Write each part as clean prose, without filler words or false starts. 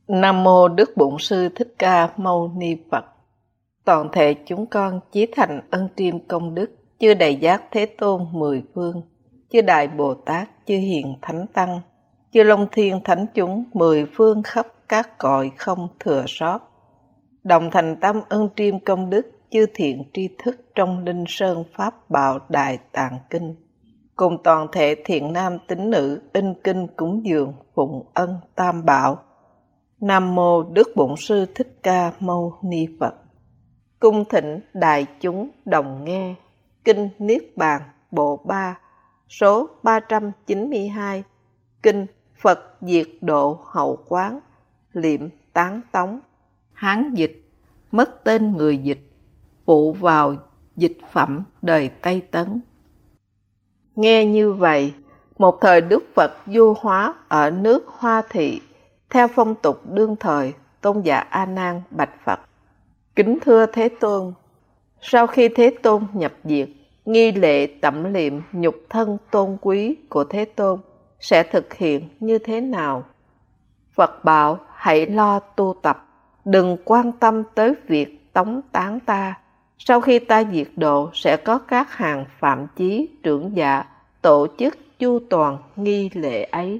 Nam mô Đức Bổn Sư Thích Ca Mâu Ni Phật. Toàn thể chúng con chí thành ân triêm công đức chư Đại Giác Thế Tôn mười phương, chư Đại Bồ Tát, chư Hiền Thánh Tăng, chư Long Thiên Thánh chúng mười phương khắp các cõi không thừa sót. Đồng thành tâm ân triêm công đức chư thiện tri thức trong Linh Sơn Pháp Bảo Đại Tạng Kinh, cùng toàn thể thiện nam tín nữ in kinh cúng dường phụng ân Tam Bảo. Nam mô Đức Bổn Sư Thích Ca Mâu Ni Phật. Cung thỉnh đại chúng đồng nghe Kinh Niết Bàn Bộ 3, số 392, Kinh Phật Diệt Độ Hậu Quán, Liệm Tán Tống. Hán dịch, mất tên người dịch, phụ vào dịch phẩm đời Tây Tấn. Nghe như vậy, một thời Đức Phật du hóa ở nước Hoa Thị. Theo phong tục đương thời, Tôn giả A Nan bạch Phật: Kính thưa Thế Tôn, sau khi Thế Tôn nhập diệt, nghi lễ tẩm liệm nhục thân tôn quý của Thế Tôn sẽ thực hiện như thế nào? Phật bảo: hãy lo tu tập, đừng quan tâm tới việc tống tán ta. Sau khi ta diệt độ, sẽ có các hàng phạm chí trưởng giả tổ chức chu toàn nghi lễ ấy.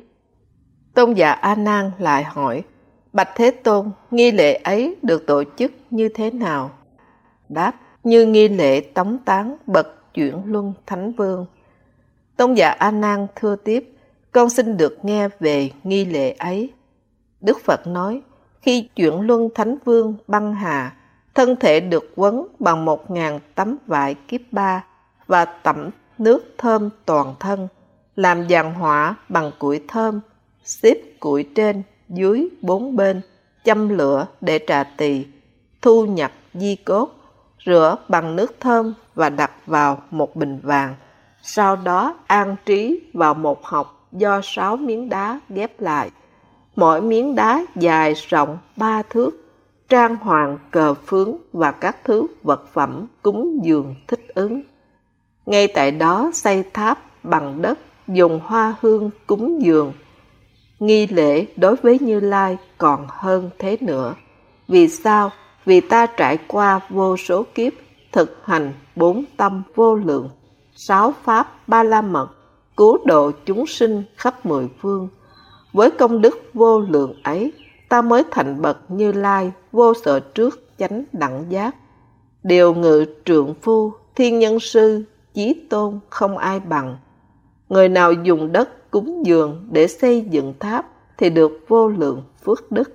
Tôn giả A Nan lại hỏi: Bạch Thế Tôn, nghi lễ ấy được tổ chức như thế nào? Đáp: như nghi lễ tống tán bậc chuyển luân thánh vương. Tôn giả A Nan thưa tiếp: con xin được nghe về nghi lễ ấy. Đức Phật nói: khi chuyển luân thánh vương băng hà, thân thể được quấn bằng 1000 tấm vải kiếp ba và tẩm nước thơm toàn thân, làm giàn hỏa bằng củi thơm, xếp củi trên dưới 4 bên, châm lửa để trà tỳ, thu nhập di cốt, rửa bằng nước thơm và đặt vào một bình vàng. Sau đó an trí vào một hộc do 6 miếng đá ghép lại. Mỗi miếng đá dài rộng 3 thước, trang hoàng cờ phướng và các thứ vật phẩm cúng dường thích ứng. Ngay tại đó xây tháp bằng đất, dùng hoa hương cúng dường. Nghi lễ đối với Như Lai còn hơn thế nữa. Vì sao? Vì ta trải qua vô số kiếp, thực hành 4 tâm vô lượng, 6 pháp ba la mật, cứu độ chúng sinh khắp 10 phương. Với công đức vô lượng ấy, ta mới thành bậc Như Lai vô sở trước chánh đẳng giác. Điều ngự trượng phu, thiên nhân sư, chí tôn không ai bằng. Người nào dùng đất cúng dường để xây dựng tháp thì được vô lượng phước đức.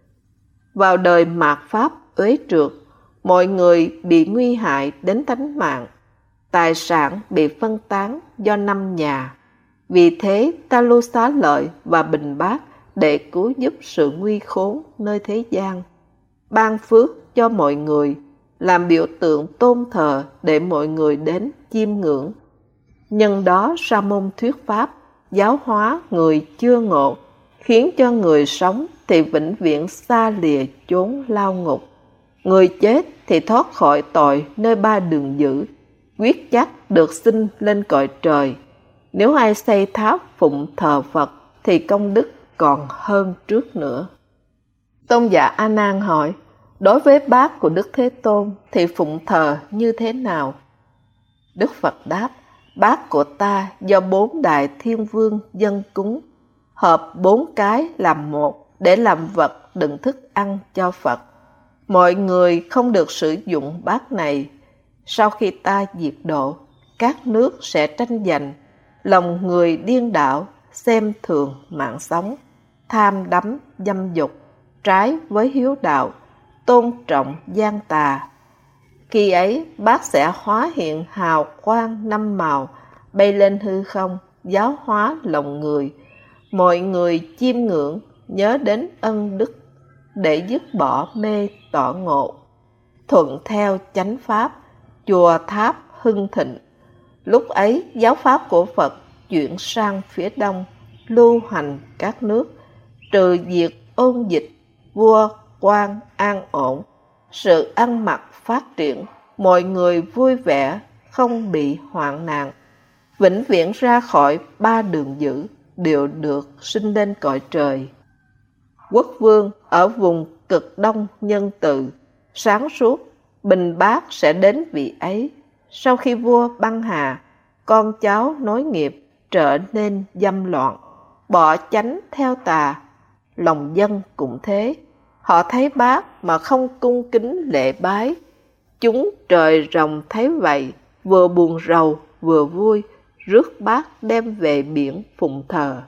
Vào đời mạt pháp uế trượt, mọi người bị nguy hại đến tánh mạng, tài sản bị phân tán do 5 nhà. Vì thế ta lưu xá lợi và bình bát để cứu giúp sự nguy khốn nơi thế gian, ban phước cho mọi người, làm biểu tượng tôn thờ để mọi người đến chiêm ngưỡng. Nhân đó sa môn thuyết pháp, giáo hóa người chưa ngộ, khiến cho người sống thì vĩnh viễn xa lìa chốn lao ngục. Người chết thì thoát khỏi tội nơi 3 đường dữ, quyết chắc được sinh lên cõi trời. Nếu ai xây tháp phụng thờ Phật thì công đức còn hơn trước nữa. Tôn giả A Nan hỏi: đối với bát của Đức Thế Tôn thì phụng thờ như thế nào? Đức Phật đáp: bát của ta do 4 đại thiên vương dâng cúng, hợp 4 cái làm một để làm vật đựng thức ăn cho Phật. Mọi người không được sử dụng bát này. Sau khi ta diệt độ, các nước sẽ tranh giành, lòng người điên đảo, xem thường mạng sống, tham đắm dâm dục, trái với hiếu đạo, tôn trọng gian tà. Khi ấy, bác sẽ hóa hiện hào quang 5 màu, bay lên hư không, giáo hóa lòng người. Mọi người chiêm ngưỡng, nhớ đến ân đức, để dứt bỏ mê tỏ ngộ. Thuận theo chánh pháp, chùa tháp hưng thịnh. Lúc ấy, giáo pháp của Phật chuyển sang phía đông, lưu hành các nước, trừ diệt ôn dịch, vua quan an ổn, sự ăn mặc phát triển, mọi người vui vẻ, không bị hoạn nạn, vĩnh viễn ra khỏi 3 đường dữ, đều được sinh lên cõi trời. Quốc vương ở vùng cực đông nhân từ, sáng suốt, bình bát sẽ đến vị ấy. Sau khi vua băng hà, con cháu nối nghiệp trở nên dâm loạn, bỏ chánh theo tà. Lòng dân cũng thế, họ thấy bác mà không cung kính lễ bái. Chúng trời rồng thấy vậy, vừa buồn rầu vừa vui, rước bác đem về biển phụng thờ.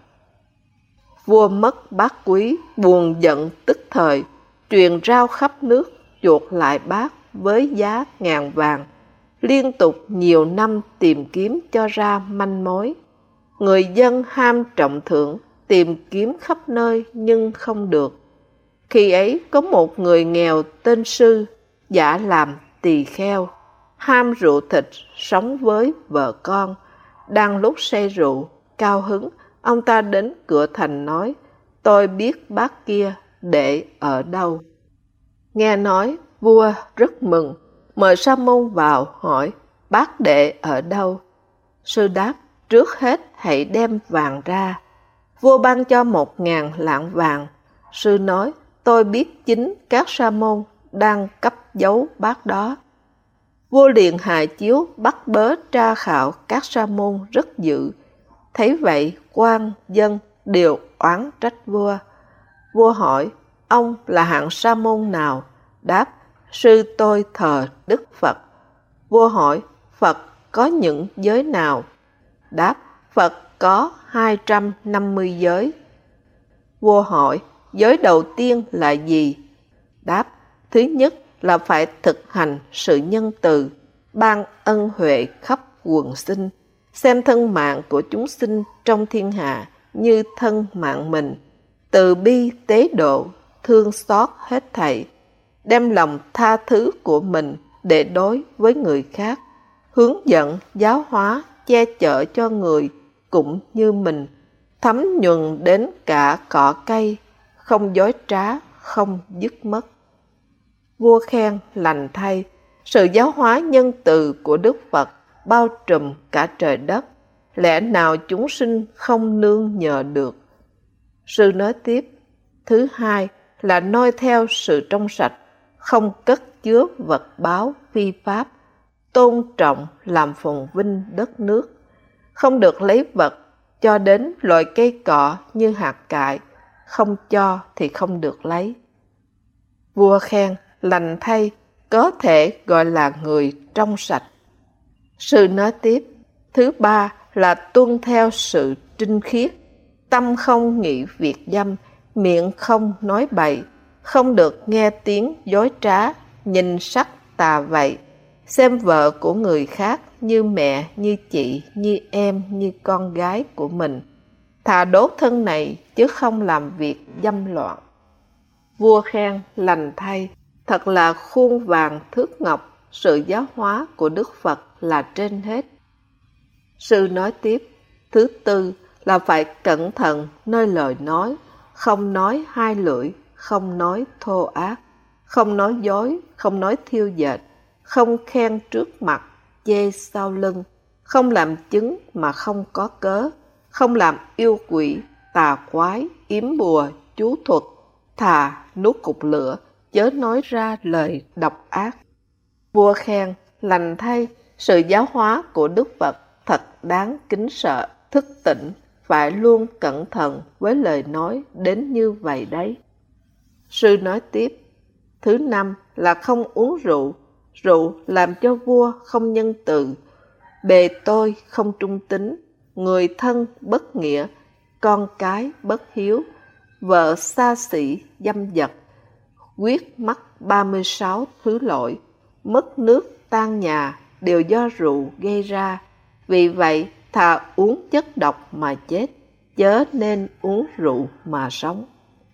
Vua mất bác quý, buồn giận tức thời, truyền rao khắp nước, chuộc lại bác với giá 1000 vàng. Liên tục nhiều năm tìm kiếm cho ra manh mối. Người dân ham trọng thưởng, tìm kiếm khắp nơi nhưng không được. Khi ấy có một người nghèo tên Sư, giả làm tỳ kheo, ham rượu thịt, sống với vợ con. Đang lúc say rượu, cao hứng, ông ta đến cửa thành nói, tôi biết bác kia để ở đâu. Nghe nói, vua rất mừng, mời Sa môn vào hỏi, bác để ở đâu? Sư đáp, trước hết hãy đem vàng ra. Vua ban cho 1000 lạng vàng. Sư nói, tôi biết chính các sa môn đang cấp giấu bác đó. Vua liền hạ chiếu bắt bớ tra khảo các sa môn rất dữ. Thấy vậy, quan, dân đều oán trách vua. Vua hỏi, ông là hạng sa môn nào? Đáp, sư tôi thờ Đức Phật. Vua hỏi, Phật có những giới nào? Đáp, Phật có 250 giới. Vua hỏi, giới đầu tiên là gì? Đáp, thứ nhất là phải thực hành sự nhân từ, ban ân huệ khắp quần sinh, xem thân mạng của chúng sinh trong thiên hạ như thân mạng mình, từ bi tế độ, thương xót hết thảy, đem lòng tha thứ của mình để đối với người khác, hướng dẫn, giáo hóa, che chở cho người cũng như mình, thấm nhuần đến cả cỏ cây, không dối trá, không dứt mất. Vua khen lành thay, sự giáo hóa nhân từ của Đức Phật bao trùm cả trời đất, lẽ nào chúng sinh không nương nhờ được? Sư nói tiếp, thứ hai là noi theo sự trong sạch, không cất chứa vật báo phi pháp, tôn trọng làm phồn vinh đất nước, không được lấy vật cho đến loại cây cọ như hạt cải, không cho thì không được lấy. Vua khen lành thay, có thể gọi là người trong sạch. Sư nói tiếp, thứ ba là tuân theo sự trinh khiết, tâm không nghĩ việc dâm, miệng không nói bậy, không được nghe tiếng dối trá, nhìn sắc tà vậy, xem vợ của người khác như mẹ, như chị, như em, như con gái của mình. Thà đốt thân này chứ không làm việc dâm loạn. Vua khen lành thay, thật là khuôn vàng thước ngọc, sự giáo hóa của Đức Phật là trên hết. Sư nói tiếp, thứ tư là phải cẩn thận nơi lời nói, không nói hai lưỡi, không nói thô ác, không nói dối, không nói thiêu dệt, không khen trước mặt, chê sau lưng, không làm chứng mà không có cớ, không làm yêu quỷ, tà quái, yếm bùa, chú thuật, thà nuốt cục lửa, chớ nói ra lời độc ác. Vua khen lành thay, sự giáo hóa của Đức Phật thật đáng kính sợ, thức tỉnh, phải luôn cẩn thận với lời nói đến như vậy đấy. Sư nói tiếp, thứ năm là không uống rượu, rượu làm cho vua không nhân từ, bề tôi không trung tín, người thân bất nghĩa, con cái bất hiếu, vợ xa xỉ dâm dật, quyết mắc 36 thứ lỗi, mất nước tan nhà đều do rượu gây ra. Vì vậy thà uống chất độc mà chết, chớ nên uống rượu mà sống.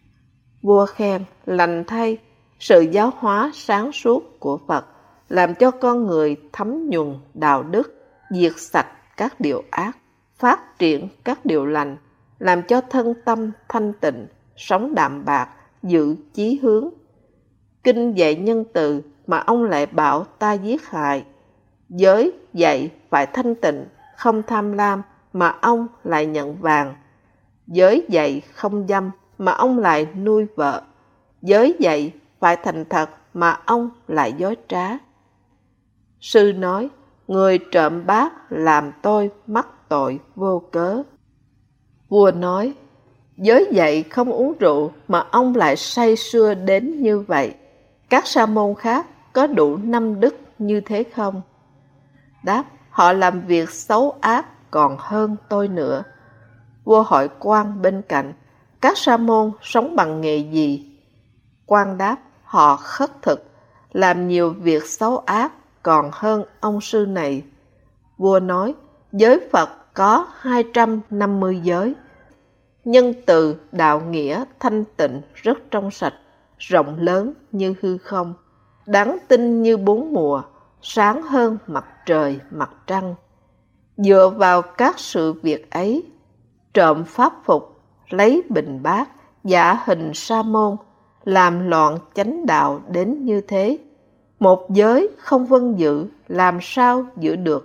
Vua khen lành thay, sự giáo hóa sáng suốt của Phật làm cho con người thấm nhuần đạo đức, diệt sạch các điều ác, phát triển các điều lành, làm cho thân tâm thanh tịnh, sống đạm bạc, giữ chí hướng. Kinh dạy nhân từ mà ông lại bảo ta giết hại. Giới dạy phải thanh tịnh, không tham lam mà ông lại nhận vàng. Giới dạy không dâm mà ông lại nuôi vợ. Giới dạy phải thành thật mà ông lại dối trá. Sư nói, người trộm bát làm tôi mắc tội vô cớ. Vua nói, giới dạy không uống rượu mà ông lại say sưa đến như vậy. Các sa môn khác có đủ 5 đức như thế không? Đáp, họ làm việc xấu ác còn hơn tôi nữa. Vua hỏi quan bên cạnh, các sa môn sống bằng nghề gì? Quan đáp, họ khất thực, làm nhiều việc xấu ác còn hơn ông sư này. Vua nói, giới Phật có 250 giới. Nhân từ, đạo nghĩa, thanh tịnh rất trong sạch, rộng lớn như hư không, đáng tin như 4 mùa, sáng hơn mặt trời, mặt trăng. Dựa vào các sự việc ấy, trộm pháp phục, lấy bình bát, giả hình sa môn, làm loạn chánh đạo đến như thế. Một giới không vâng giữ, làm sao giữ được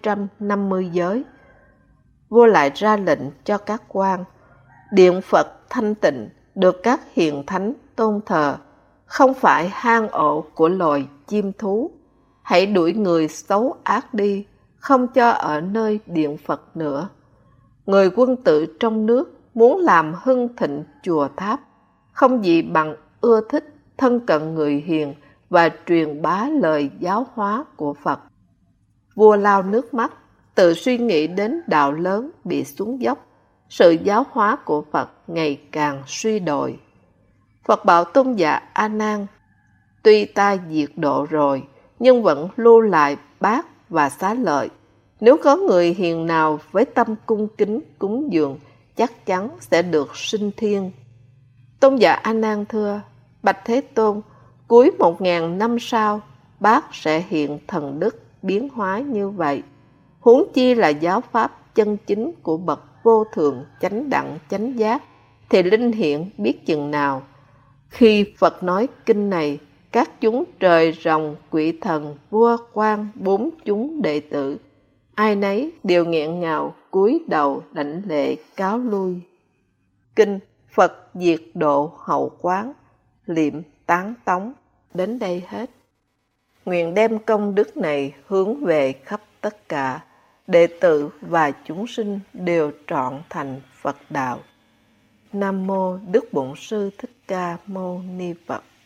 250 giới? Vua lại ra lệnh cho các quan, điện Phật thanh tịnh, được các hiền thánh tôn thờ, không phải hang ổ của loài chim thú. Hãy đuổi người xấu ác đi, không cho ở nơi điện Phật nữa. Người quân tử trong nước muốn làm hưng thịnh chùa tháp, không gì bằng ưa thích thân cận người hiền và truyền bá lời giáo hóa của Phật. Vua lau nước mắt, tự suy nghĩ đến đạo lớn bị xuống dốc, sự giáo hóa của Phật ngày càng suy đồi. Phật bảo tôn giả A Nan, tuy ta diệt độ rồi, nhưng vẫn lưu lại bát và xá lợi. Nếu có người hiền nào với tâm cung kính cúng dường, chắc chắn sẽ được sinh thiên. Tôn giả A Nan thưa, bạch Thế Tôn, cuối 1000 năm sau, bát sẽ hiện thần đức biến hóa như vậy. Huống chi là giáo pháp chân chính của bậc vô thượng chánh đẳng chánh giác, thì linh hiện biết chừng nào. Khi Phật nói kinh này, các chúng trời rồng, quỷ thần, vua quan, 4 chúng đệ tử, ai nấy đều nghẹn ngào cúi đầu đảnh lễ cáo lui. Kinh Phật diệt độ hậu quán, liệm tán tống, đến đây hết. Nguyện đem công đức này hướng về khắp tất cả, đệ tử và chúng sinh đều trọn thành Phật đạo. Nam mô Đức Bổn Sư Thích Ca Mâu Ni Phật.